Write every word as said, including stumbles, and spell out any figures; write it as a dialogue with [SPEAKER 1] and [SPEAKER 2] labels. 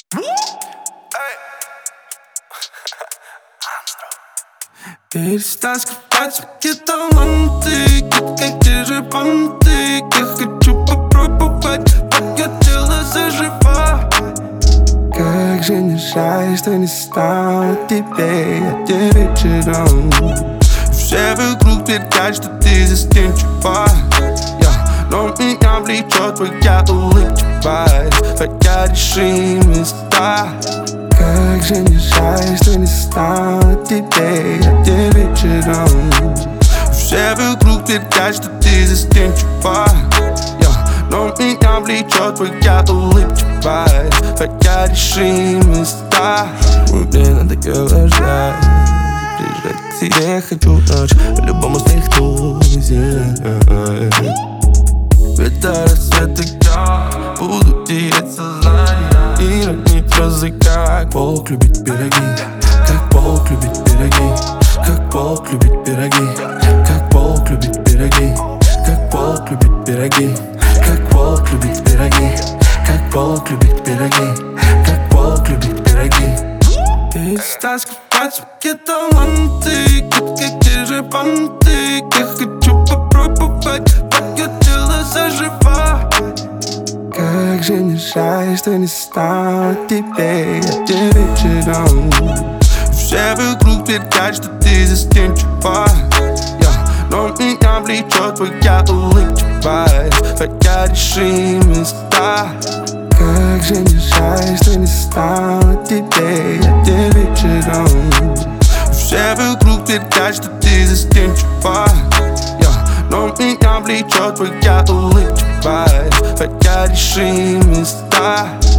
[SPEAKER 1] Перестань скрывать свои таланты, как те же понты. Я хочу попробовать, пока тело заживает. Как же не жаль, что не стал тебе, я тебе вечером. Все вокруг твердят, что ты застенчива, yeah. Но меня влечет твоя улыбчивая, твоя решимость, да. Как же не жаль, что не стал тебе, я тебе вечером. Все вокруг твердят, что ты застенчива, yeah. Но меня влечет твоя улыбчивая, твоя решимость, да. Мне надоело ждать, прижать к себе хочу ночь, по-любому стряхнуть. Ведь до рассвета я буду терять сознание и ранить фразы, как волк любит пироги, как волк любит пироги, как волк любит пироги, как волк любит пироги, как волк любит пироги, как волк любит пироги, как волк любит пироги, как волк любит пироги. Перестань скрывать свои таланты, как те же понты. Я хочу попробовать, пока тело заживает. Как же не жаль, что не стал тебе, я тебе вечером. Все вокруг твердят, что ты застенчива, yeah. Но меня влечет твоя улыбчивая, твоя решимость, да. Как же не жаль, что не стал тебе, я тебе вечером. Все вокруг твердят, что ты застенчива, yeah. Но меня влечет твоя улыбчивая, твоя решимость, да.